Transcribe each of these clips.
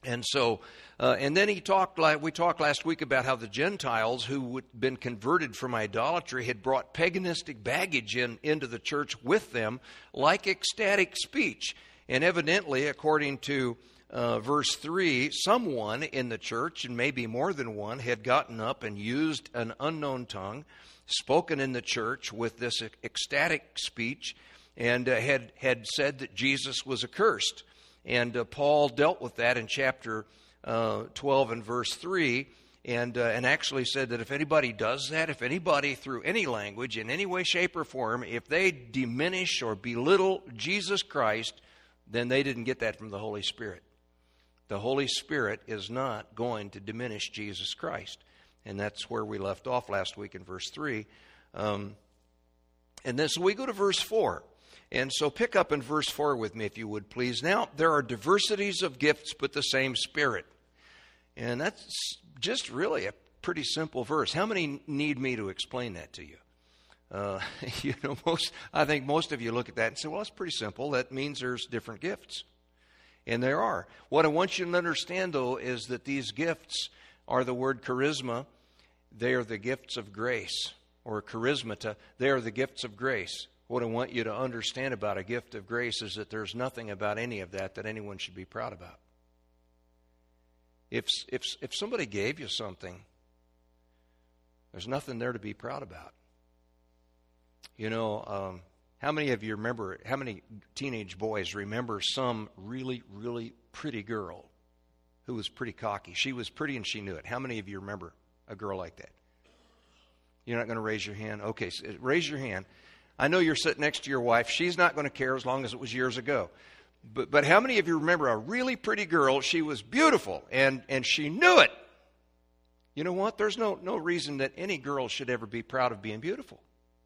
And so, and then we talked last week about how the Gentiles who had been converted from idolatry had brought paganistic baggage into the church with them, like ecstatic speech. And evidently, according to verse 3, someone in the church, and maybe more than one, had gotten up and used an unknown tongue, spoken in the church with this ecstatic speech, and had said that Jesus was accursed. And Paul dealt with that in chapter 12 and verse 3, and actually said that if anybody does that, if anybody through any language, in any way, shape, or form, if they diminish or belittle Jesus Christ, then they didn't get that from the Holy Spirit. The Holy Spirit is not going to diminish Jesus Christ. And that's where we left off last week in verse 3. And then so we go to verse 4. And so pick up in verse 4 with me, if you would, please. Now, there are diversities of gifts, but the same Spirit. And that's just really a pretty simple verse. How many need me to explain that to you? I think most of you look at that and say, well, that's pretty simple. That means there's different gifts. And there are. What I want you to understand, though, is that these gifts are the word charisma. They are the gifts of grace, or charismata. They are the gifts of grace. What I want you to understand about a gift of grace is that there's nothing about any of that anyone should be proud about. If somebody gave you something, there's nothing there to be proud about. How many of you remember, how many teenage boys remember some really, really pretty girl who was pretty cocky? She was pretty and she knew it. How many of you remember a girl like that? You're not going to raise your hand? Okay, so raise your hand. I know you're sitting next to your wife. She's not going to care as long as it was years ago. But how many of you remember a really pretty girl? She was beautiful, and she knew it. You know what? There's no reason that any girl should ever be proud of being beautiful.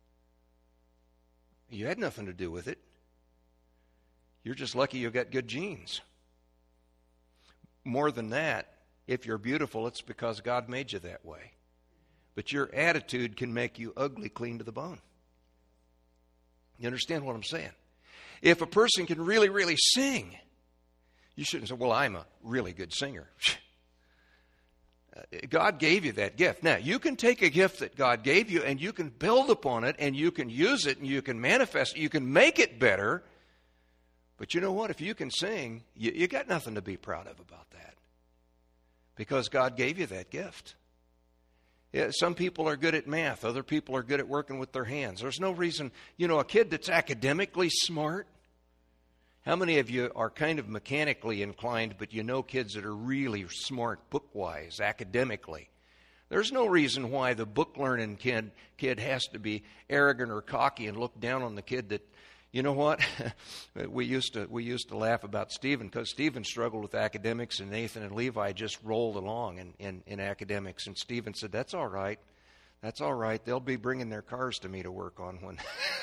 You had nothing to do with it. You're just lucky you got good genes. More than that, if you're beautiful, it's because God made you that way. But your attitude can make you ugly clean to the bone. You understand what I'm saying? If a person can really, really sing, you shouldn't say, well, I'm a really good singer. God gave you that gift. Now, you can take a gift that God gave you and you can build upon it and you can use it and you can manifest it. You can make it better. But you know what? If you can sing, you got nothing to be proud of about that. Because God gave you that gift. Yeah, some people are good at math. Other people are good at working with their hands. There's no reason, a kid that's academically smart. How many of you are kind of mechanically inclined, but you know kids that are really smart book-wise, academically? There's no reason why the book-learning kid has to be arrogant or cocky and look down on the kid that, you know what? we used to laugh about Stephen because Stephen struggled with academics and Nathan and Levi just rolled along in academics. And Stephen said, that's all right. That's all right. They'll be bringing their cars to me to work on when...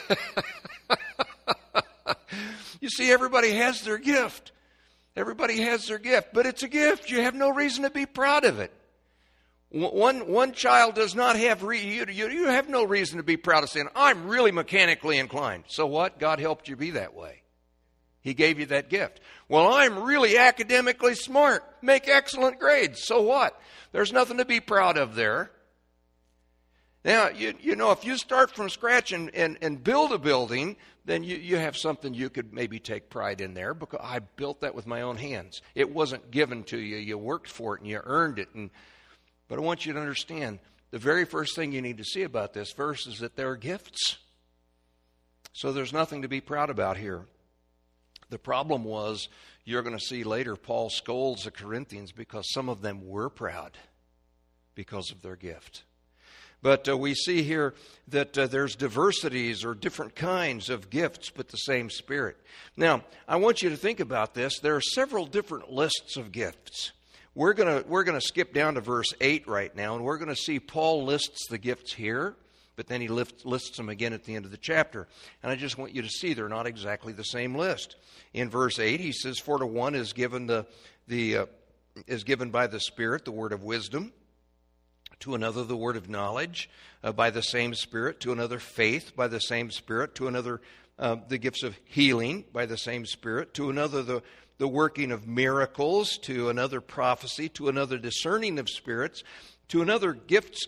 You see, everybody has their gift. Everybody has their gift. But it's a gift. You have no reason to be proud of it. One child does not have, you have no reason to be proud of saying, I'm really mechanically inclined. So what? God helped you be that way. He gave you that gift. Well, I'm really academically smart, make excellent grades. So what? There's nothing to be proud of there. Now, if you start from scratch and build a building, then you have something you could maybe take pride in there because I built that with my own hands. It wasn't given to you. You worked for it and you earned it. But I want you to understand, the very first thing you need to see about this verse is that they're gifts. So there's nothing to be proud about here. The problem was, you're going to see later, Paul scolds the Corinthians because some of them were proud because of their gift. But we see here that there's diversities or different kinds of gifts, but the same Spirit. Now, I want you to think about this. There are several different lists of gifts. We're gonna skip down to verse 8 right now, and we're going to see Paul lists the gifts here, but then he lists them again at the end of the chapter. And I just want you to see they're not exactly the same list. In verse 8, he says, "For to one is given is given by the Spirit the word of wisdom, to another the word of knowledge by the same Spirit, to another faith by the same Spirit, to another the gifts of healing by the same Spirit, to another the the working of miracles, to another prophecy, to another discerning of spirits, to another gifts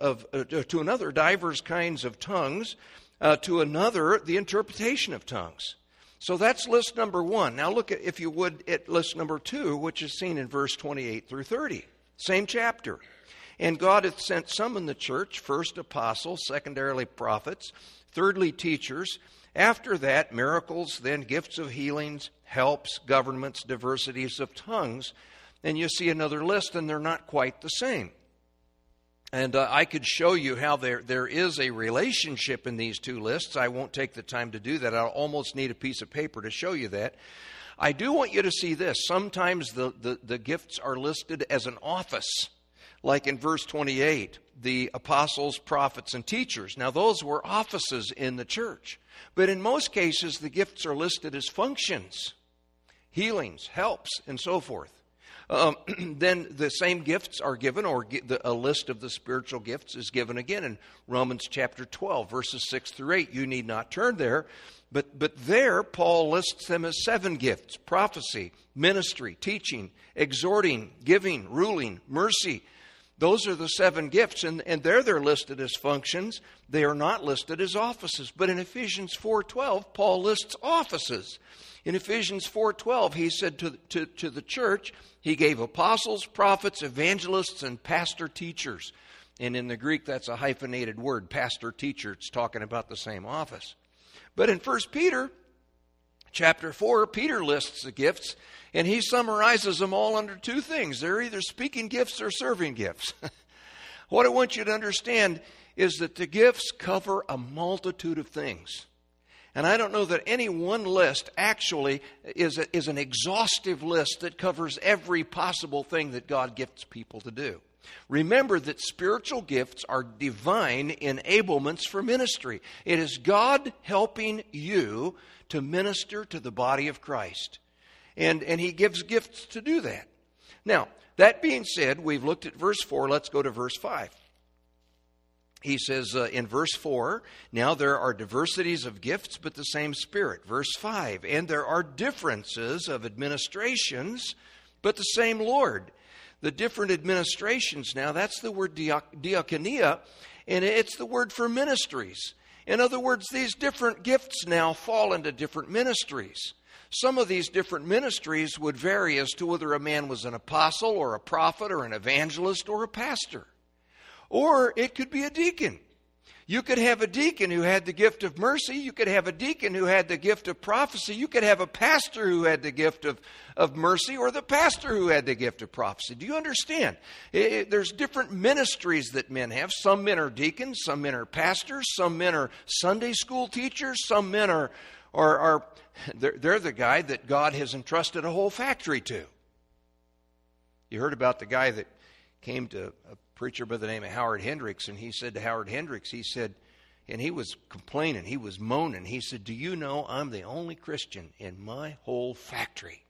to another divers kinds of tongues, to another the interpretation of tongues. So that's list number 1. Now look at, if you would, at list number 2, which is seen in verse 28 through 30. Same chapter. And God hath sent some in the church, first apostles, secondarily prophets, thirdly teachers, after that miracles, then gifts of healings, helps, governments, diversities of tongues. And you see another list, and they're not quite the same. And I could show you how there is a relationship in these two lists. I won't take the time to do that. I'll almost need a piece of paper to show you that. I do want you to see this. Sometimes the gifts are listed as an office, like in verse 28, the apostles, prophets, and teachers. Now, those were offices in the church. But in most cases, the gifts are listed as functions, healings, helps, and so forth. Then the same gifts are given, or a list of the spiritual gifts is given again in Romans chapter 12, verses 6 through 8. You need not turn there, but there Paul lists them as 7 gifts: prophecy, ministry, teaching, exhorting, giving, ruling, mercy. Those are the 7 gifts, and there they're listed as functions. They are not listed as offices. But in Ephesians 4:12, Paul lists offices. In Ephesians 4:12, he said to the church, he gave apostles, prophets, evangelists, and pastor-teachers. And in the Greek, that's a hyphenated word, pastor-teacher. It's talking about the same office. But in 1 Peter chapter 4, Peter lists the gifts, and he summarizes them all under 2 things. They're either speaking gifts or serving gifts. What I want you to understand is that the gifts cover a multitude of things. And I don't know that any one list actually is an exhaustive list that covers every possible thing that God gifts people to do. Remember that spiritual gifts are divine enablements for ministry. It is God helping you to minister to the body of Christ. And He gives gifts to do that. Now, that being said, we've looked at verse 4. Let's go to verse 5. He says in verse 4, now there are diversities of gifts, but the same Spirit. Verse 5, and there are differences of administrations, but the same Lord. The different administrations, now that's the word diakonia, and it's the word for ministries. In other words, these different gifts now fall into different ministries. Some of these different ministries would vary as to whether a man was an apostle or a prophet or an evangelist or a pastor. Or it could be a deacon. You could have a deacon who had the gift of mercy. You could have a deacon who had the gift of prophecy. You could have a pastor who had the gift of mercy, or the pastor who had the gift of prophecy. Do you understand? There's different ministries that men have. Some men are deacons. Some men are pastors. Some men are Sunday school teachers. Some men are they're the guy that God has entrusted a whole factory to. You heard about the guy that came to a preacher by the name of Howard Hendricks, and he said to Howard Hendricks, he said, and he was complaining, he was moaning, he said, do you know I'm the only Christian in my whole factory?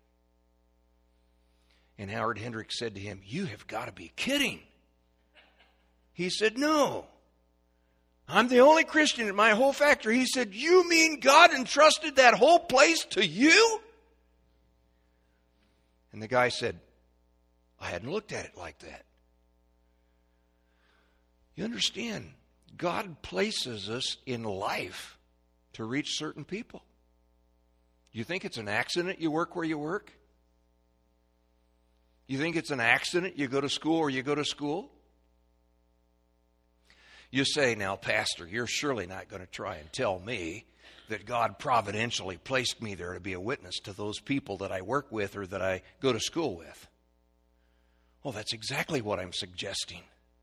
And Howard Hendricks said to him, you have got to be kidding. He said, no, I'm the only Christian in my whole factory. He said, you mean God entrusted that whole place to you? And the guy said, I hadn't looked at it like that. You understand, God places us in life to reach certain people. You think it's an accident you work where you work? You think it's an accident you go to school where you go to school? You say, now, Pastor, you're surely not going to try and tell me that God providentially placed me there to be a witness to those people that I work with or that I go to school with. Well, that's exactly what I'm suggesting.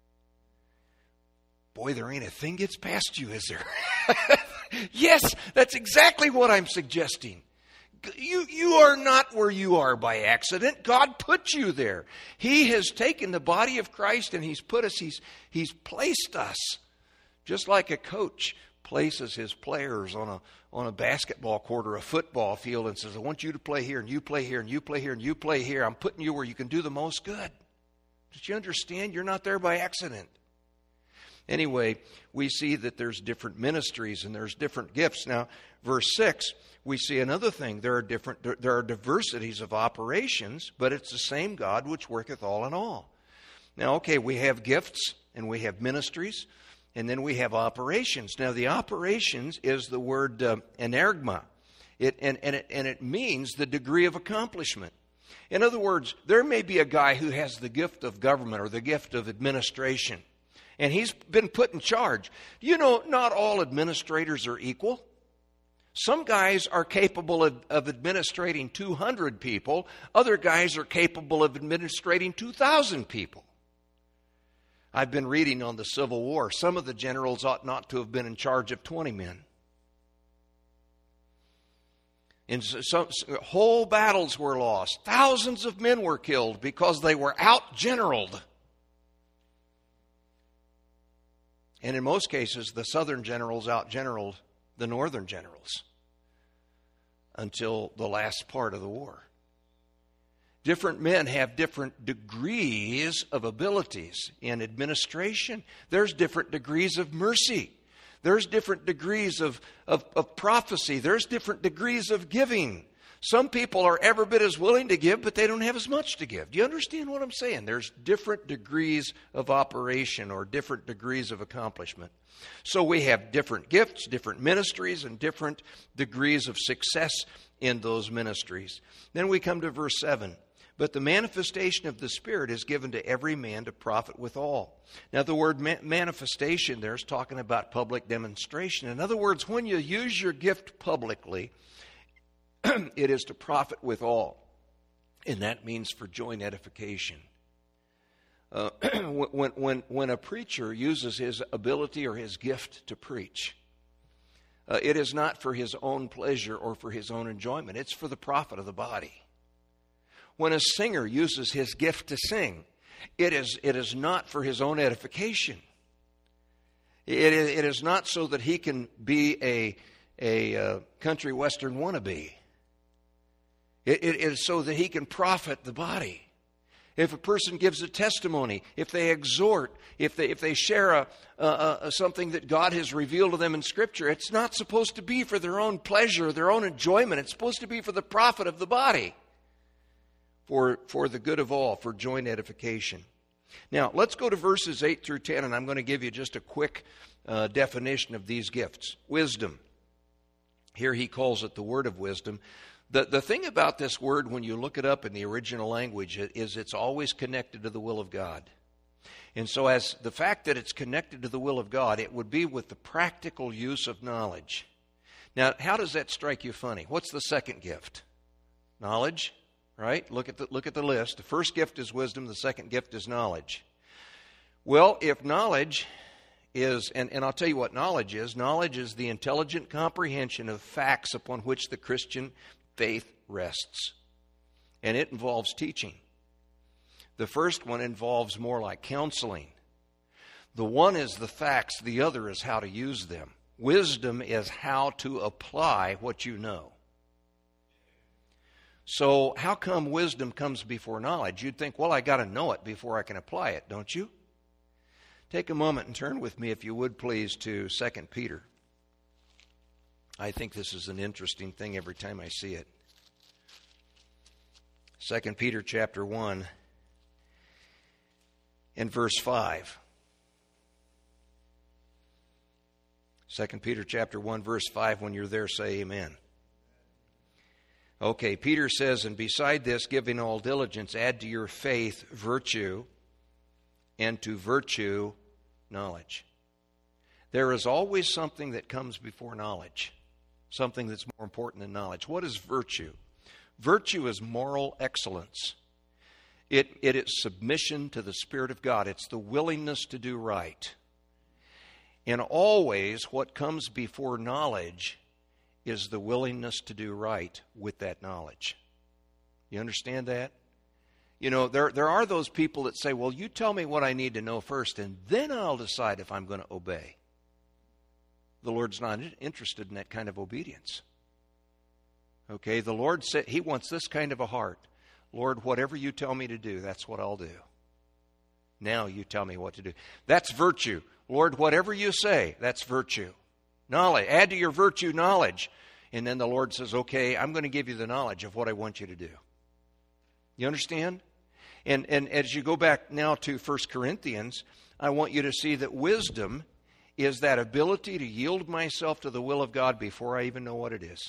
Boy, there ain't a thing gets past you, is there? Yes, that's exactly what I'm suggesting. You are not where you are by accident. God put you there. He has taken the body of Christ and He's put us, He's placed us. Just like a coach places his players on a basketball court or a football field and says, I want you to play here and you play here and you play here and you play here. I'm putting you where you can do the most good. Did you understand? You're not there by accident. Anyway, we see that there's different ministries and there's different gifts. Now, verse 6, we see another thing. There are diversities of operations, but it's the same God which worketh all in all. Now, okay, we have gifts and we have ministries, and then we have operations. Now, the operations is the word energma. It means the degree of accomplishment. In other words, there may be a guy who has the gift of government or the gift of administration, and he's been put in charge. You know, not all administrators are equal. Some guys are capable of administrating 200 people. Other guys are capable of administrating 2,000 people. I've been reading on the Civil War. Some of the generals ought not to have been in charge of 20 men. And so whole battles were lost. Thousands of men were killed because they were out-generaled. And in most cases, the southern generals out-generaled the northern generals until the last part of the war. Different men have different degrees of abilities in administration. There's different degrees of mercy. There's different degrees of prophecy. There's different degrees of giving. Some people are every bit as willing to give, but they don't have as much to give. Do you understand what I'm saying? There's different degrees of operation or different degrees of accomplishment. So we have different gifts, different ministries, and different degrees of success in those ministries. Then we come to verse 7. But the manifestation of the Spirit is given to every man to profit withal. Now, the word manifestation there is talking about public demonstration. In other words, when you use your gift publicly, it is to profit withal. And that means for joint edification. When a preacher uses his ability or his gift to preach, it is not for his own pleasure or for his own enjoyment. It's for the profit of the body. When a singer uses his gift to sing, it is not for his own edification. It is not so that he can be a country western wannabe. It is so that he can profit the body. If a person gives a testimony, if they exhort, if they share something that God has revealed to them in Scripture, it's not supposed to be for their own pleasure, their own enjoyment. It's supposed to be for the profit of the body. For the good of all, for joint edification. Now, let's go to verses 8 through 10, and I'm going to give you just a quick definition of these gifts. Wisdom. Here he calls it the word of wisdom. The thing about this word, when you look it up in the original language, is it's always connected to the will of God. And so as the fact that it's connected to the will of God, it would be with the practical use of knowledge. Now, how does that strike you funny? What's the second gift? Knowledge. Right? Look at the list. The first gift is wisdom. The second gift is knowledge. Well, if knowledge is, and I'll tell you what knowledge is. Knowledge is the intelligent comprehension of facts upon which the Christian faith rests. And it involves teaching. The first one involves more like counseling. The one is the facts. The other is how to use them. Wisdom is how to apply what you know. So how come wisdom comes before knowledge? You'd think, well, I got to know it before I can apply it, don't you? Take a moment and turn with me, if you would please, to 2 Peter. I think this is an interesting thing every time I see it. 2 Peter chapter 1 and verse 5. 2 Peter chapter 1, verse 5. When you're there, say amen. Okay, Peter says, and beside this, giving all diligence, add to your faith virtue, and to virtue knowledge. There is always something that comes before knowledge, something that's more important than knowledge. What is virtue? Virtue is moral excellence. It is submission to the Spirit of God. It's the willingness to do right. And always what comes before knowledge is the willingness to do right with that knowledge. You understand that? You know, there are those people that say, well, you tell me what I need to know first, and then I'll decide if I'm going to obey. The Lord's not interested in that kind of obedience. Okay, the Lord said He wants this kind of a heart. Lord, whatever you tell me to do, that's what I'll do. Now you tell me what to do. That's virtue. Lord, whatever you say, that's virtue. Knowledge. Add to your virtue knowledge. And then the Lord says, okay, I'm going to give you the knowledge of what I want you to do. You understand? And as you go back now to 1 Corinthians, I want you to see that wisdom is that ability to yield myself to the will of God before I even know what it is.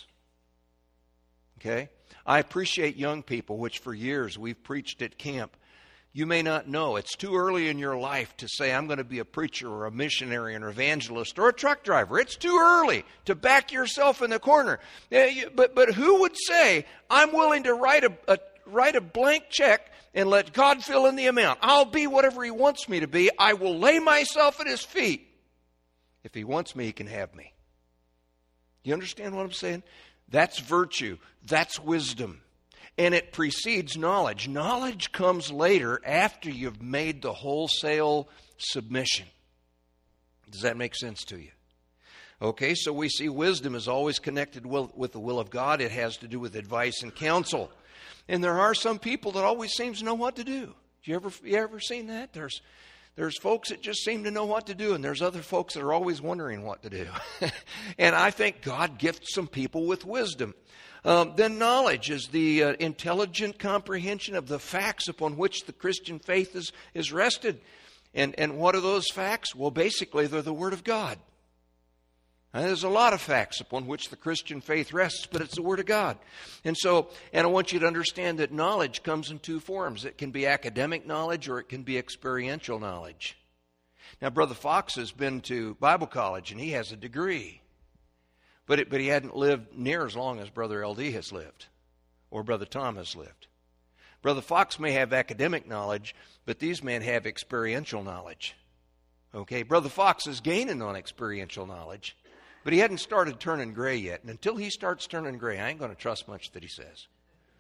Okay? I appreciate young people, which for years we've preached at camp. You may not know. It's too early in your life to say, I'm going to be a preacher or a missionary or an evangelist or a truck driver. It's too early to back yourself in the corner. But who would say, I'm willing to write a blank check and let God fill in the amount? I'll be whatever He wants me to be. I will lay myself at His feet. If He wants me, He can have me. You understand what I'm saying? That's virtue. That's wisdom. And it precedes knowledge. Knowledge comes later after you've made the wholesale submission. Does that make sense to you? Okay, so we see wisdom is always connected with the will of God. It has to do with advice and counsel. And there are some people that always seem to know what to do. You ever seen that? There's folks that just seem to know what to do, and there's other folks that are always wondering what to do. And I think God gifts some people with wisdom. Then knowledge is the intelligent comprehension of the facts upon which the Christian faith is rested. And what are those facts? Well, basically, they're the Word of God. And there's a lot of facts upon which the Christian faith rests, but it's the Word of God. And I want you to understand that knowledge comes in two forms. It can be academic knowledge or it can be experiential knowledge. Now, Brother Fox has been to Bible college and he has a degree. But he hadn't lived near as long as Brother LD has lived or Brother Tom has lived. Brother Fox may have academic knowledge, but these men have experiential knowledge. Okay, Brother Fox is gaining on experiential knowledge, but he hadn't started turning gray yet. And until he starts turning gray, I ain't going to trust much that he says.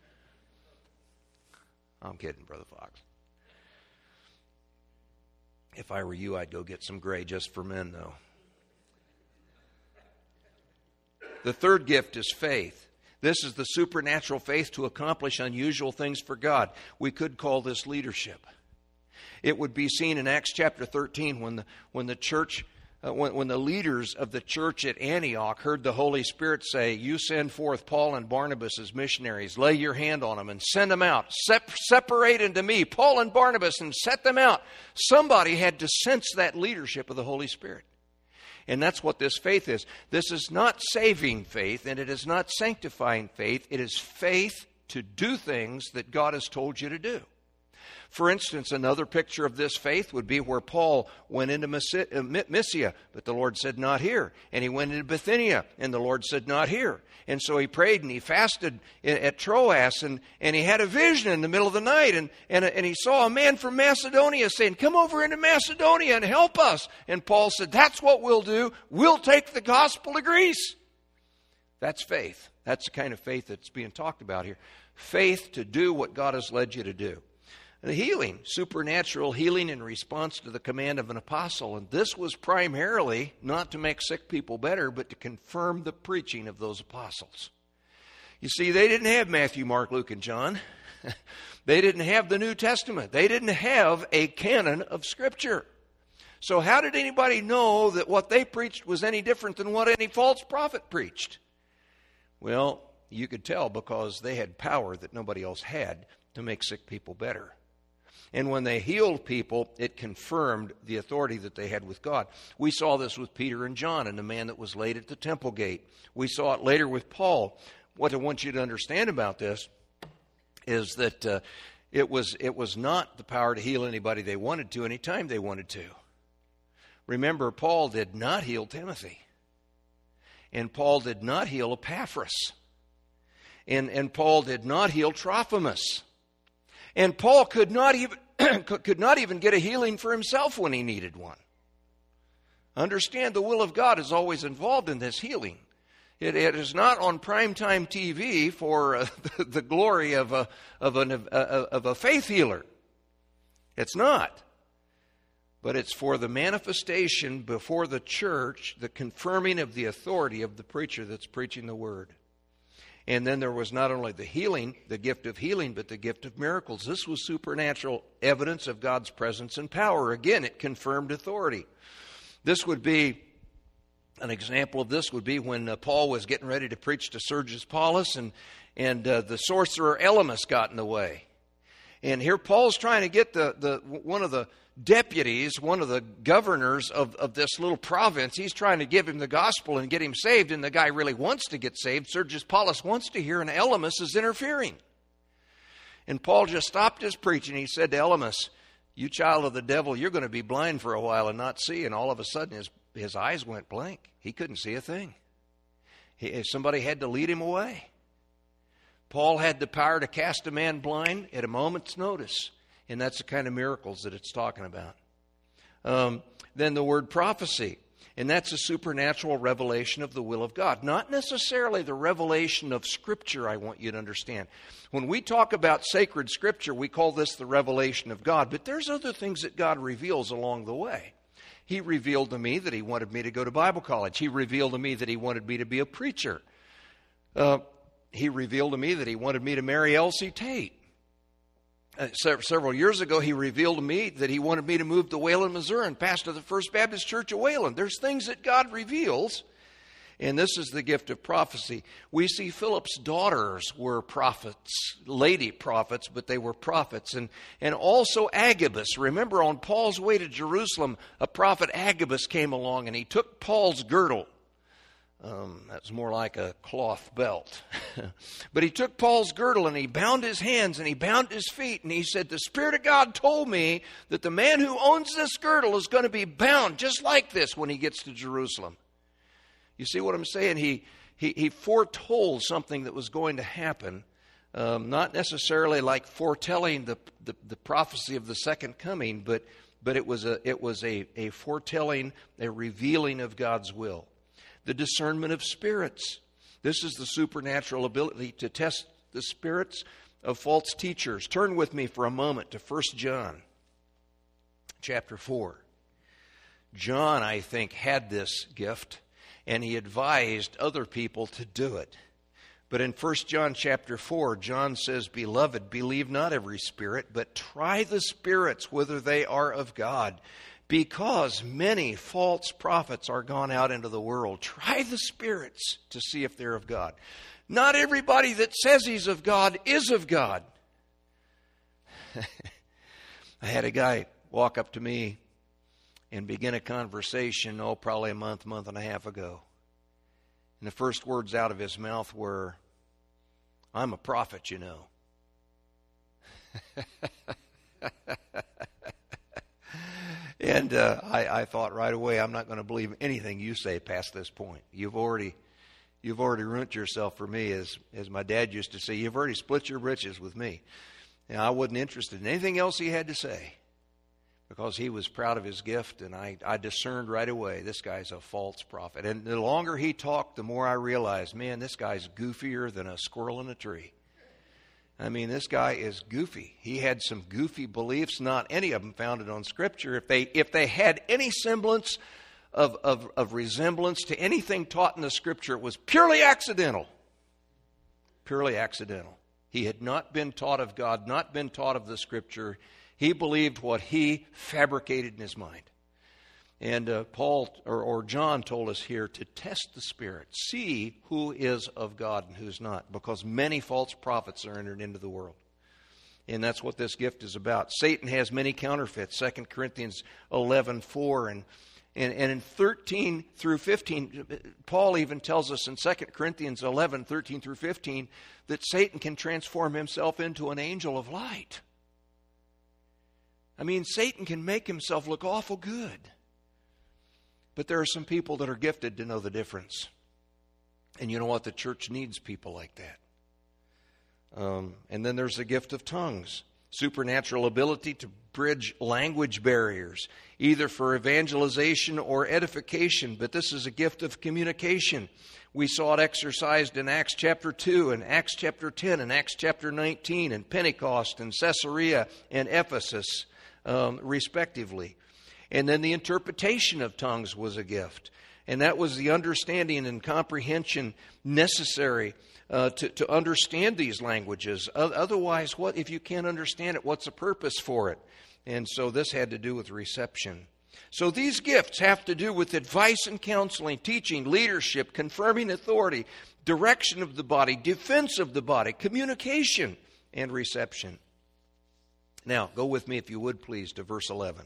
I'm kidding, Brother Fox. If I were you, I'd go get some gray just for men, though. The third gift is faith. This is the supernatural faith to accomplish unusual things for God. We could call this leadership. It would be seen in Acts chapter 13 when the leaders of the church at Antioch heard the Holy Spirit say, you send forth Paul and Barnabas as missionaries, lay your hand on them and send them out. Separate unto me Paul and Barnabas and set them out. Somebody had to sense that leadership of the Holy Spirit. And that's what this faith is. This is not saving faith, and it is not sanctifying faith. It is faith to do things that God has told you to do. For instance, another picture of this faith would be where Paul went into Mysia, but the Lord said, not here. And he went into Bithynia, and the Lord said, not here. And so he prayed and he fasted at Troas, and he had a vision in the middle of the night, and he saw a man from Macedonia saying, come over into Macedonia and help us. And Paul said, that's what we'll do. We'll take the gospel to Greece. That's faith. That's the kind of faith that's being talked about here. Faith to do what God has led you to do. The healing, supernatural healing in response to the command of an apostle. And this was primarily not to make sick people better, but to confirm the preaching of those apostles. You see, they didn't have Matthew, Mark, Luke, and John. They didn't have the New Testament. They didn't have a canon of Scripture. So how did anybody know that what they preached was any different than what any false prophet preached? Well, you could tell because they had power that nobody else had to make sick people better. And when they healed people, it confirmed the authority that they had with God. We saw this with Peter and John and the man that was laid at the temple gate. We saw it later with Paul. What I want you to understand about this is that it was not the power to heal anybody they wanted to anytime they wanted to. Remember, Paul did not heal Timothy. And Paul did not heal Epaphras. And Paul did not heal Trophimus. And Paul could not even get a healing for himself when he needed one. Understand, the will of God is always involved in this healing. It is not on primetime TV for the glory of a faith healer. It's not. But it's for the manifestation before the church, the confirming of the authority of the preacher that's preaching the word. And then there was not only the healing, the gift of healing, but the gift of miracles. This was supernatural evidence of God's presence and power. Again, it confirmed authority. This would be, an example of this would be when Paul was getting ready to preach to Sergius Paulus, and the sorcerer Elymas got in the way. And here Paul's trying to get one of the deputies, one of the governors of this little province. He's trying to give him the gospel and get him saved, and the guy really wants to get saved. Sergius Paulus wants to hear, and Elymas is interfering. And Paul just stopped his preaching. He said to Elymas, "You child of the devil, you're going to be blind for a while and not see." And all of a sudden his eyes went blank. He couldn't see a thing. Somebody had to lead him away. Paul had the power to cast a man blind at a moment's notice. And that's the kind of miracles that it's talking about. Then the word prophecy. And that's a supernatural revelation of the will of God. Not necessarily the revelation of Scripture, I want you to understand. When we talk about sacred Scripture, we call this the revelation of God. But there's other things that God reveals along the way. He revealed to me that He wanted me to go to Bible college. He revealed to me that He wanted me to be a preacher. He revealed to me that He wanted me to marry Elsie Tate. Several years ago, He revealed to me that He wanted me to move to Wayland, Missouri, and pastor the First Baptist Church of Wayland. There's things that God reveals, and this is the gift of prophecy. We see Philip's daughters were prophets, lady prophets, but they were prophets. And also Agabus. Remember, on Paul's way to Jerusalem, a prophet Agabus came along, and he took Paul's girdle. That's more like a cloth belt. But he took Paul's girdle and he bound his hands and he bound his feet. And he said, "The Spirit of God told me that the man who owns this girdle is going to be bound just like this when he gets to Jerusalem." You see what I'm saying? He foretold something that was going to happen. Not necessarily like foretelling the prophecy of the second coming, but it was a foretelling, a revealing of God's will. The discernment of spirits. This is the supernatural ability to test the spirits of false teachers. Turn with me for a moment to 1 John chapter 4. John, I think, had this gift, and he advised other people to do it. But in 1 John chapter 4, John says, "Beloved, believe not every spirit, but try the spirits whether they are of God. Because many false prophets are gone out into the world." Try the spirits to see if they're of God. Not everybody that says he's of God is of God. I had a guy walk up to me and begin a conversation, probably a month and a half ago. And the first words out of his mouth were, "I'm a prophet, you know." And I thought right away, I'm not going to believe anything you say past this point. You've already ruined yourself for me, as my dad used to say. You've already split your britches with me. And I wasn't interested in anything else he had to say, because he was proud of his gift, and I discerned right away, this guy's a false prophet. And the longer he talked, the more I realized, man, this guy's goofier than a squirrel in a tree. I mean, this guy is goofy. He had some goofy beliefs, not any of them founded on Scripture. If they had any semblance of resemblance to anything taught in the Scripture, it was purely accidental. Purely accidental. He had not been taught of God, not been taught of the Scripture. He believed what he fabricated in his mind. And Paul or John told us here to test the Spirit. See who is of God and who's not. Because many false prophets are entered into the world. And that's what this gift is about. Satan has many counterfeits. 2 Corinthians 11:4 and in 13 through 15, Paul even tells us in 2 Corinthians 11:13 through 15, that Satan can transform himself into an angel of light. I mean, Satan can make himself look awful good. But there are some people that are gifted to know the difference. And you know what? The church needs people like that. And then there's the gift of tongues. Supernatural ability to bridge language barriers, either for evangelization or edification. But this is a gift of communication. We saw it exercised in Acts chapter 2 and Acts chapter 10 and Acts chapter 19 and Pentecost and Caesarea and Ephesus, respectively. And then the interpretation of tongues was a gift. And that was the understanding and comprehension necessary to understand these languages. Otherwise, what if you can't understand it? What's the purpose for it? And so this had to do with reception. So these gifts have to do with advice and counseling, teaching, leadership, confirming authority, direction of the body, defense of the body, communication, and reception. Now, go with me, if you would, please, to verse 11.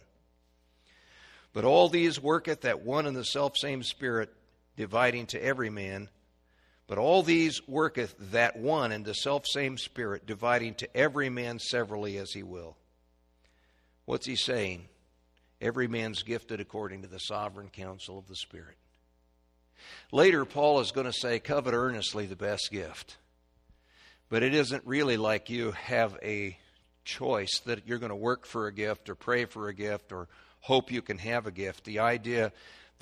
But all these worketh that one and the selfsame Spirit, dividing to every man. But all these worketh that one and the selfsame Spirit, dividing to every man severally as he will. What's he saying? Every man's gifted according to the sovereign counsel of the Spirit. Later, Paul is going to say, covet earnestly the best gift. But it isn't really like you have a choice that you're going to work for a gift or pray for a gift or hope you can have a gift. The idea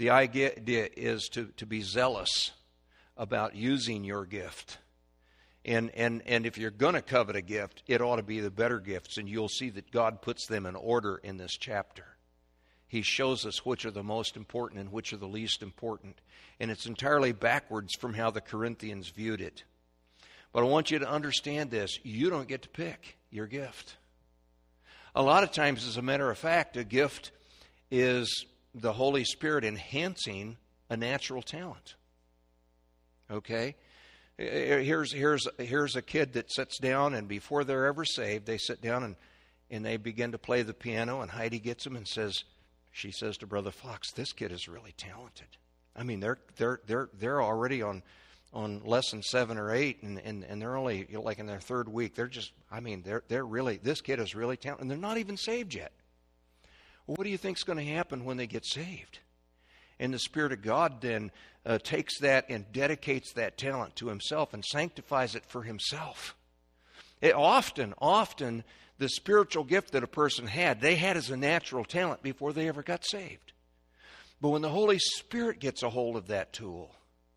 is to be zealous about using your gift. And if you're going to covet a gift, it ought to be the better gifts. And you'll see that God puts them in order in this chapter. He shows us which are the most important and which are the least important. And it's entirely backwards from how the Corinthians viewed it. But I want you to understand this. You don't get to pick your gift. A lot of times, as a matter of fact, a gift is the Holy Spirit enhancing a natural talent. Okay? Here's a kid that sits down, and before they're ever saved, they sit down and they begin to play the piano, and Heidi gets them and she says to Brother Fox, this kid is really talented. I mean, they're already on lesson 7 or 8, and they're only like in their third week. They're really, this kid is really talented, and they're not even saved yet. Well, what do you think's going to happen when they get saved? And the Spirit of God then takes that and dedicates that talent to Himself and sanctifies it for Himself. Often, the spiritual gift that a person had, they had as a natural talent before they ever got saved. But when the Holy Spirit gets a hold of that tool,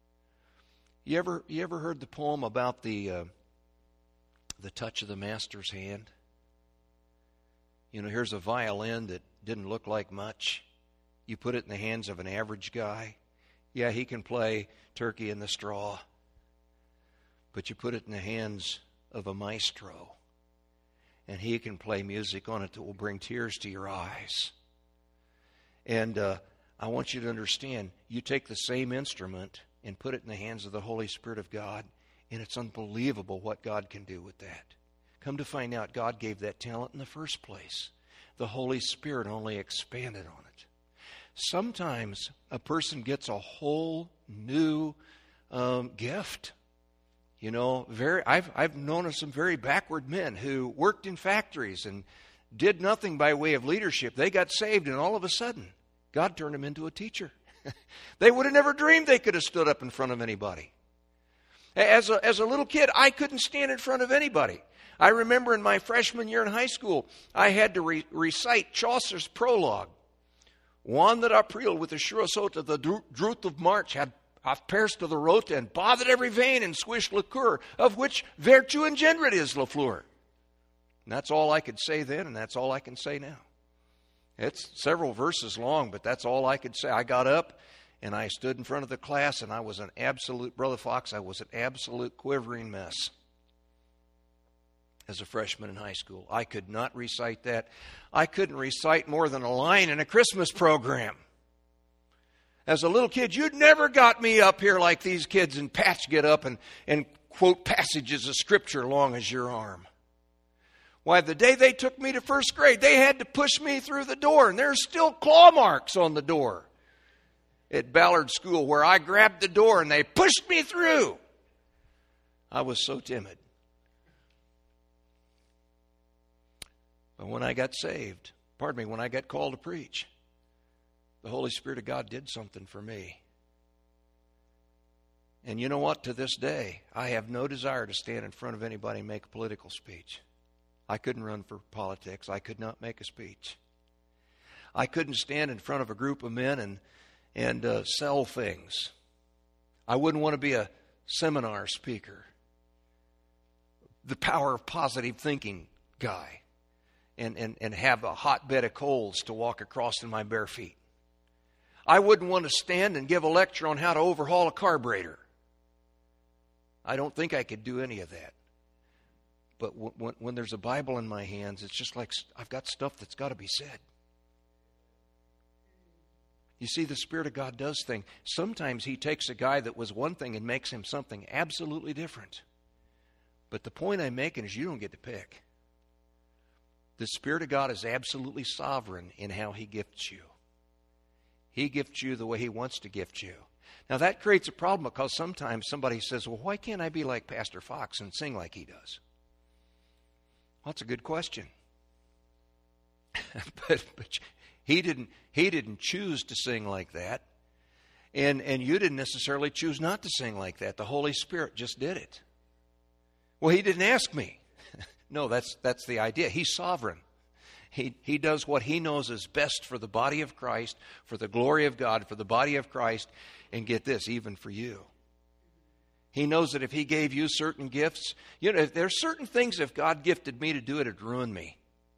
you ever heard the poem about the touch of the Master's hand? You know, here's a violin that didn't look like much. You put it in the hands of an average guy. Yeah, he can play Turkey in the Straw. But you put it in the hands of a maestro, and he can play music on it that will bring tears to your eyes. And I want you to understand, you take the same instrument and put it in the hands of the Holy Spirit of God, and it's unbelievable what God can do with that. Come to find out, God gave that talent in the first place. The Holy Spirit only expanded on it. Sometimes a person gets a whole new gift. You know, I've known of some very backward men who worked in factories and did nothing by way of leadership. They got saved, and all of a sudden, God turned them into a teacher. They would have never dreamed they could have stood up in front of anybody. As a little kid, I couldn't stand in front of anybody. I remember in my freshman year in high school, I had to recite Chaucer's prologue. One that April with the sure sort of the drouth of March had hath pierced to the rote and bothered every vein and swished liqueur, of which virtue engendered is la fleur. And that's all I could say then, and that's all I can say now. It's several verses long, but that's all I could say. I got up and I stood in front of the class, and I was an absolute, Brother Fox, I was an absolute quivering mess as a freshman in high school. I could not recite that. I couldn't recite more than a line in a Christmas program. As a little kid, you'd never got me up here like these kids and Patch get up and quote passages of Scripture long as your arm. Why, the day they took me to first grade, they had to push me through the door, and there's still claw marks on the door at Ballard School where I grabbed the door and they pushed me through. I was so timid. But when I got saved, when I got called to preach, the Holy Spirit of God did something for me. And you know what? To this day, I have no desire to stand in front of anybody and make a political speech. I couldn't run for politics. I could not make a speech. I couldn't stand in front of a group of men and sell things. I wouldn't want to be a seminar speaker, the power of positive thinking guy, and have a hotbed of coals to walk across in my bare feet. I wouldn't want to stand and give a lecture on how to overhaul a carburetor. I don't think I could do any of that. But when there's a Bible in my hands, it's just like I've got stuff that's got to be said. You see, the Spirit of God does things. Sometimes He takes a guy that was one thing and makes him something absolutely different. But the point I'm making is you don't get to pick. The Spirit of God is absolutely sovereign in how He gifts you. He gifts you the way He wants to gift you. Now that creates a problem because sometimes somebody says, well, why can't I be like Pastor Fox and sing like he does? Well, that's a good question. but he didn't choose to sing like that. And you didn't necessarily choose not to sing like that. The Holy Spirit just did it. Well, He didn't ask me. No, that's the idea. He's sovereign. He does what He knows is best for the body of Christ, for the glory of God, for the body of Christ, and get this, even for you. He knows that if He gave you certain gifts, if there's certain things, if God gifted me to do it, it'd ruin me.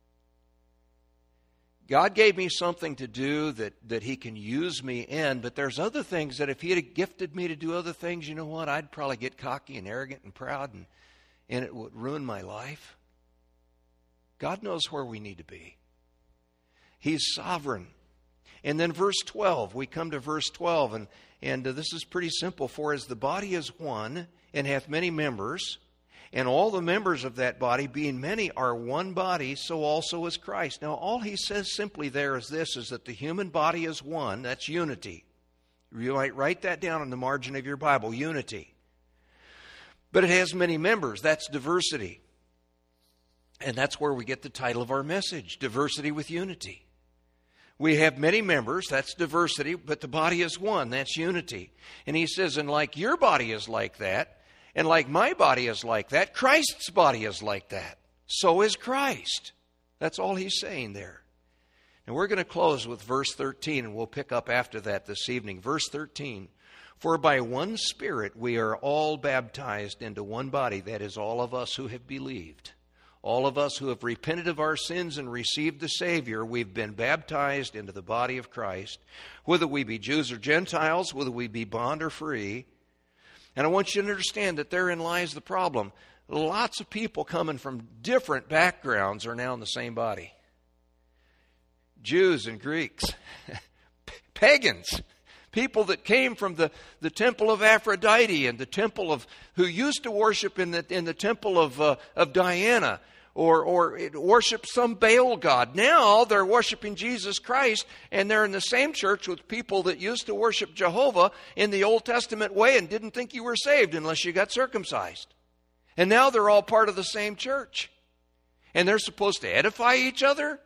God gave me something to do that He can use me in, but there's other things that if He had gifted me to do other things, you know what? I'd probably get cocky and arrogant and proud, and it would ruin my life. God knows where we need to be. He's sovereign. And then verse 12, we come to verse 12, and this is pretty simple. For as the body is one, and hath many members, and all the members of that body, being many, are one body, so also is Christ. Now, all he says simply there is this, is that the human body is one. That's unity. You might write that down on the margin of your Bible, unity. But it has many members. That's diversity. And that's where we get the title of our message, Diversity with Unity. We have many members, that's diversity, but the body is one, that's unity. And he says, and like your body is like that, and like my body is like that, Christ's body is like that. So is Christ. That's all he's saying there. And we're going to close with verse 13, and we'll pick up after that this evening. Verse 13, for by one Spirit we are all baptized into one body, that is, all of us who have believed. All of us who have repented of our sins and received the Savior, we've been baptized into the body of Christ, whether we be Jews or Gentiles, whether we be bond or free. And I want you to understand that therein lies the problem. Lots of people coming from different backgrounds are now in the same body. Jews and Greeks, pagans, people that came from the temple of Aphrodite and the temple of who used to worship in the temple of Diana. Or worship some Baal god. Now they're worshiping Jesus Christ, and they're in the same church with people that used to worship Jehovah in the Old Testament way and didn't think you were saved unless you got circumcised. And now they're all part of the same church. And they're supposed to edify each other?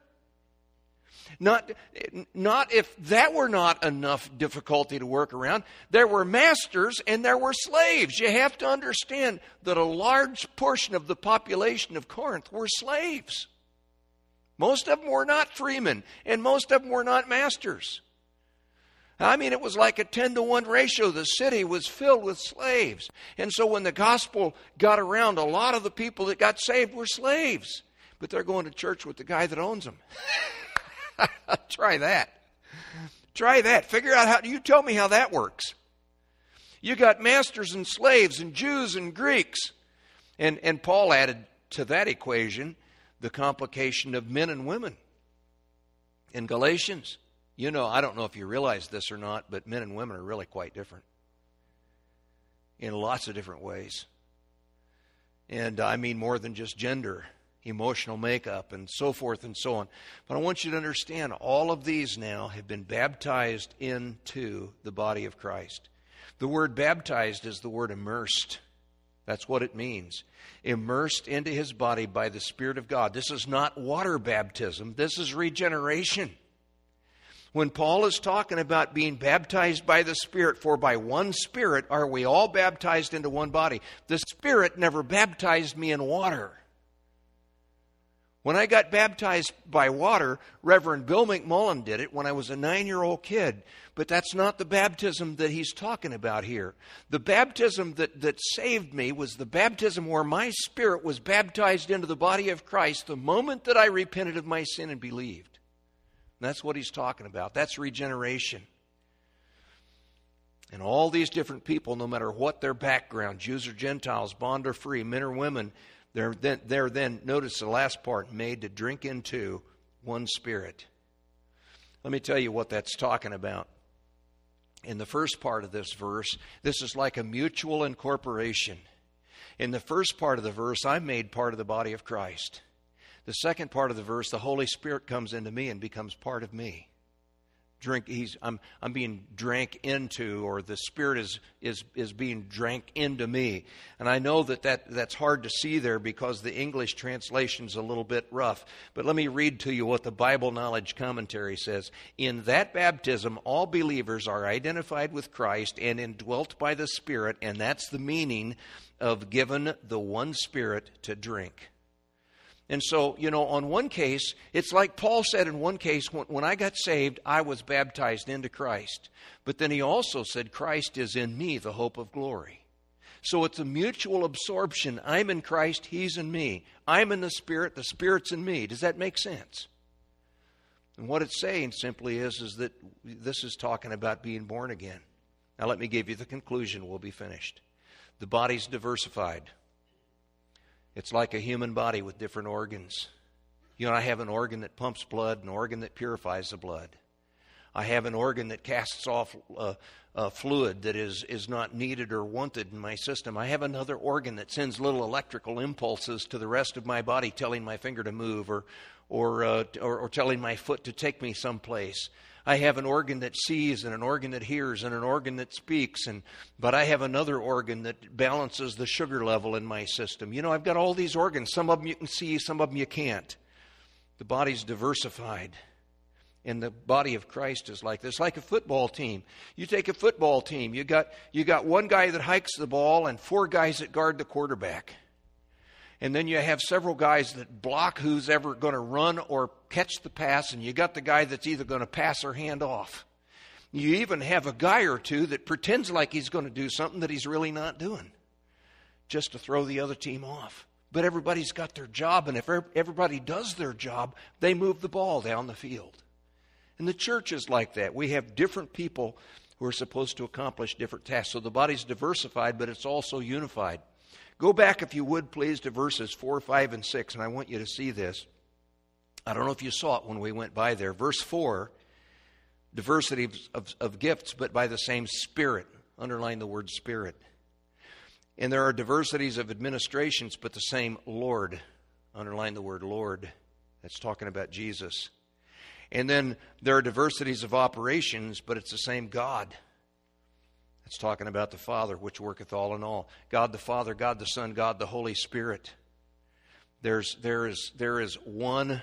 Not if that were not enough difficulty to work around. There were masters and there were slaves. You have to understand that a large portion of the population of Corinth were slaves. Most of them were not freemen, and most of them were not masters. I mean, it was like a 10-to-1 ratio. The city was filled with slaves. And so when the gospel got around, a lot of the people that got saved were slaves. But they're going to church with the guy that owns them. Try that. Try that. Figure out how. You tell me how that works. You got masters and slaves and Jews and Greeks. And Paul added to that equation the complication of men and women. In Galatians, I don't know if you realize this or not, but men and women are really quite different. In lots of different ways. And I mean more than just gender. Emotional makeup and so forth and so on. But I want you to understand all of these now have been baptized into the body of Christ. The word baptized is the word immersed. That's what it means. Immersed into his body by the Spirit of God. This is not water baptism. This is regeneration. When Paul is talking about being baptized by the Spirit, for by one Spirit are we all baptized into one body. The Spirit never baptized me in water. When I got baptized by water, Reverend Bill McMullen did it when I was a 9-year-old kid. But that's not the baptism that he's talking about here. The baptism that saved me was the baptism where my spirit was baptized into the body of Christ the moment that I repented of my sin and believed. And that's what he's talking about. That's regeneration. And all these different people, no matter what their background, Jews or Gentiles, bond or free, men or women, they're then, notice the last part, made to drink into one Spirit. Let me tell you what that's talking about. In the first part of this verse, this is like a mutual incorporation. In the first part of the verse, I'm made part of the body of Christ. The second part of the verse, the Holy Spirit comes into me and becomes part of me. I'm being drank into, or the Spirit is being drank into me. And I know that's hard to see there because the English translation's a little bit rough. But let me read to you what the Bible Knowledge Commentary says. In that baptism, all believers are identified with Christ and indwelt by the Spirit, and that's the meaning of given the one Spirit to drink. And so, on one case, it's like Paul said in one case, when I got saved, I was baptized into Christ. But then he also said, Christ is in me, the hope of glory. So it's a mutual absorption. I'm in Christ, He's in me. I'm in the Spirit's in me. Does that make sense? And what it's saying simply is that this is talking about being born again. Now let me give you the conclusion. We'll be finished. The body's diversified. It's like a human body with different organs. I have an organ that pumps blood, an organ that purifies the blood. I have an organ that casts off fluid that is not needed or wanted in my system. I have another organ that sends little electrical impulses to the rest of my body, telling my finger to move or telling my foot to take me someplace. I have an organ that sees and an organ that hears and an organ that speaks, but I have another organ that balances the sugar level in my system. I've got all these organs. Some of them you can see, some of them you can't. The body's diversified. And the body of Christ is like this, like a football team. You take a football team, you got one guy that hikes the ball and 4 guys that guard the quarterback. And then you have several guys that block who's ever going to run or catch the pass, and you got the guy that's either going to pass or hand off. You even have a guy or two that pretends like he's going to do something that he's really not doing, just to throw the other team off. But everybody's got their job, and if everybody does their job, they move the ball down the field. And the church is like that. We have different people who are supposed to accomplish different tasks. So the body's diversified, but it's also unified. Go back, if you would, please, to verses 4, 5, and 6, and I want you to see this. I don't know if you saw it when we went by there. Verse 4, diversity of gifts, but by the same Spirit. Underline the word Spirit. And there are diversities of administrations, but the same Lord. Underline the word Lord. That's talking about Jesus. And then there are diversities of operations, but it's the same God. It's talking about the Father, which worketh all in all. God the Father, God the Son, God the Holy Spirit. There is one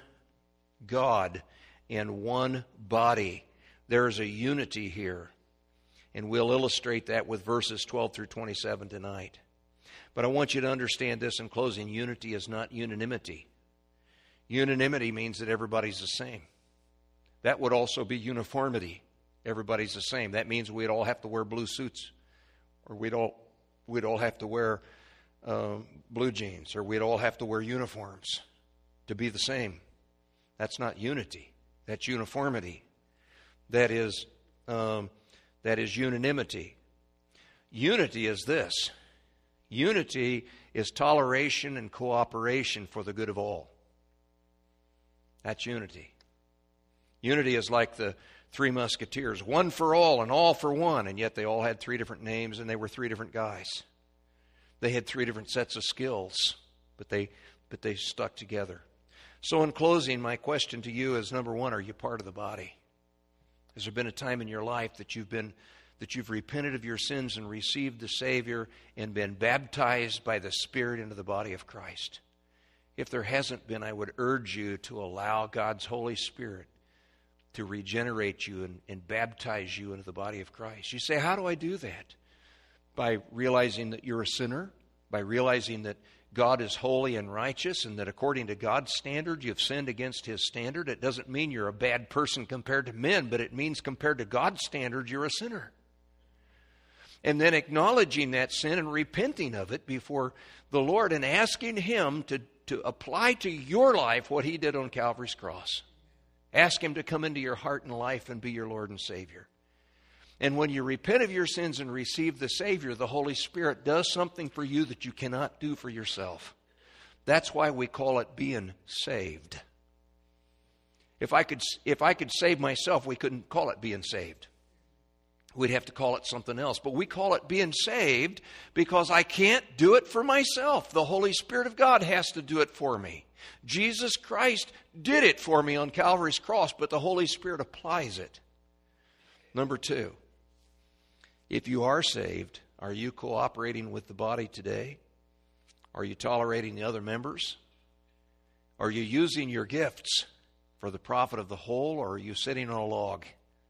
God and one body. There is a unity here. And we'll illustrate that with verses 12 through 27 tonight. But I want you to understand this in closing. Unity is not unanimity. Unanimity means that everybody's the same. That would also be uniformity. Everybody's the same. That means we'd all have to wear blue suits, or we'd all have to wear blue jeans, or we'd all have to wear uniforms to be the same. That's not unity. That's uniformity. That is unanimity. Unity is this. Unity is toleration and cooperation for the good of all. That's unity. Unity is like the 3 Musketeers, one for all and all for one, and yet they all had 3 different names and they were 3 different guys. They had 3 different sets of skills, but they stuck together. So in closing, my question to you is, number 1, are you part of the body? Has there been a time in your life that you've repented of your sins and received the Savior and been baptized by the Spirit into the body of Christ? If there hasn't been, I would urge you to allow God's Holy Spirit to regenerate you and baptize you into the body of Christ. You say, how do I do that? By realizing that you're a sinner, by realizing that God is holy and righteous, and that according to God's standard, you've sinned against His standard. It doesn't mean you're a bad person compared to men, but it means compared to God's standard, you're a sinner. And then acknowledging that sin and repenting of it before the Lord and asking Him to apply to your life what He did on Calvary's cross. Ask Him to come into your heart and life and be your Lord and Savior. And when you repent of your sins and receive the Savior, the Holy Spirit does something for you that you cannot do for yourself. That's why we call it being saved. If I could save myself, we couldn't call it being saved. We'd have to call it something else. But we call it being saved because I can't do it for myself. The Holy Spirit of God has to do it for me. Jesus Christ did it for me on Calvary's cross, but the Holy Spirit applies it. Number 2, if you are saved, are you cooperating with the body today? Are you tolerating the other members? Are you using your gifts for the profit of the whole, or are you sitting on a log?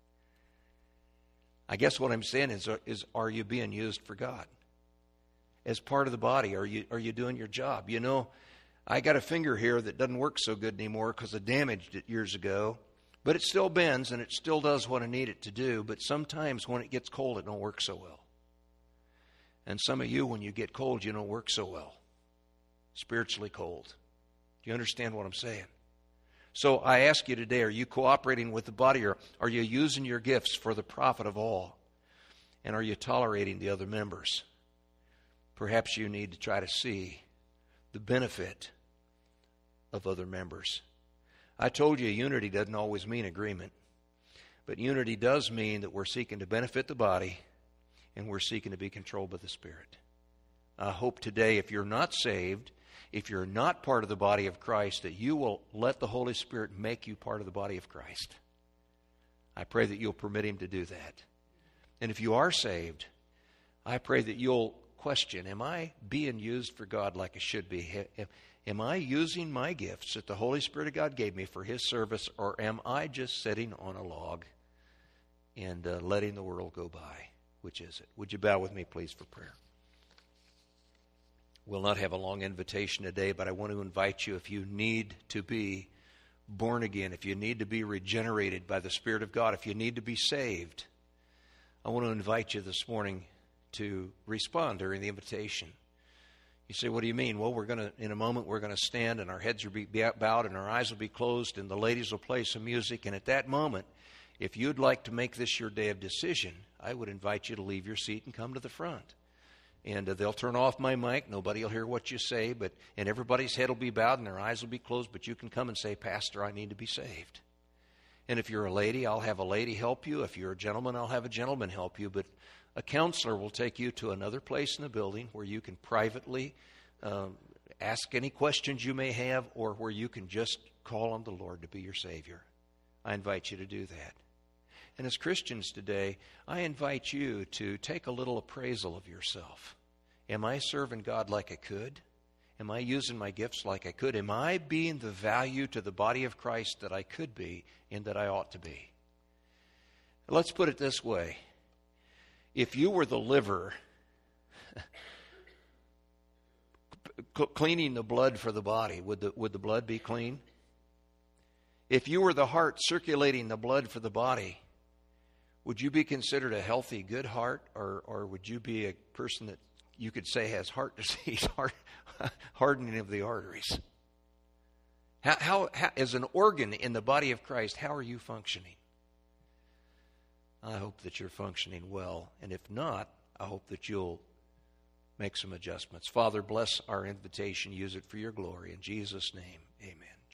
I guess what I'm saying is are you being used for God? As part of the body, are you doing your job? You know, I got a finger here that doesn't work so good anymore because I damaged it years ago, but it still bends and it still does what I need it to do, but sometimes when it gets cold, it don't work so well. And some of you, when you get cold, you don't work so well. Spiritually cold. Do you understand what I'm saying? So I ask you today, are you cooperating with the body, or are you using your gifts for the profit of all? And are you tolerating the other members? Perhaps you need to try to see the benefit of other members. I told you unity doesn't always mean agreement, but unity does mean that we're seeking to benefit the body and we're seeking to be controlled by the Spirit. I hope today, if you're not saved, if you're not part of the body of Christ, that you will let the Holy Spirit make you part of the body of Christ. I pray that you'll permit Him to do that. And if you are saved, I pray that you'll question, am I being used for God like I should be? Am I using my gifts that the Holy Spirit of God gave me for His service, or am I just sitting on a log and letting the world go by? Which is it? Would you bow with me, please, for prayer? We'll not have a long invitation today, but I want to invite you, if you need to be born again, if you need to be regenerated by the Spirit of God, if you need to be saved, I want to invite you this morning to respond during the invitation. You say, what do you mean? Well, in a moment, we're going to stand and our heads will be bowed and our eyes will be closed and the ladies will play some music. And at that moment, if you'd like to make this your day of decision, I would invite you to leave your seat and come to the front. And they'll turn off my mic. Nobody will hear what you say, and everybody's head will be bowed and their eyes will be closed. But you can come and say, Pastor, I need to be saved. And if you're a lady, I'll have a lady help you. If you're a gentleman, I'll have a gentleman help you. But a counselor will take you to another place in the building where you can privately ask any questions you may have, or where you can just call on the Lord to be your Savior. I invite you to do that. And as Christians today, I invite you to take a little appraisal of yourself. Am I serving God like I could? Am I using my gifts like I could? Am I being the value to the body of Christ that I could be and that I ought to be? Let's put it this way. If you were the liver cleaning the blood for the body, would the blood be clean? If you were the heart circulating the blood for the body, would you be considered a healthy, good heart, or would you be a person that you could say has heart disease, hardening of the arteries? How, as an organ in the body of Christ, how are you functioning? I hope that you're functioning well, and if not, I hope that you'll make some adjustments. Father, bless our invitation. Use it for your glory. In Jesus' name, amen.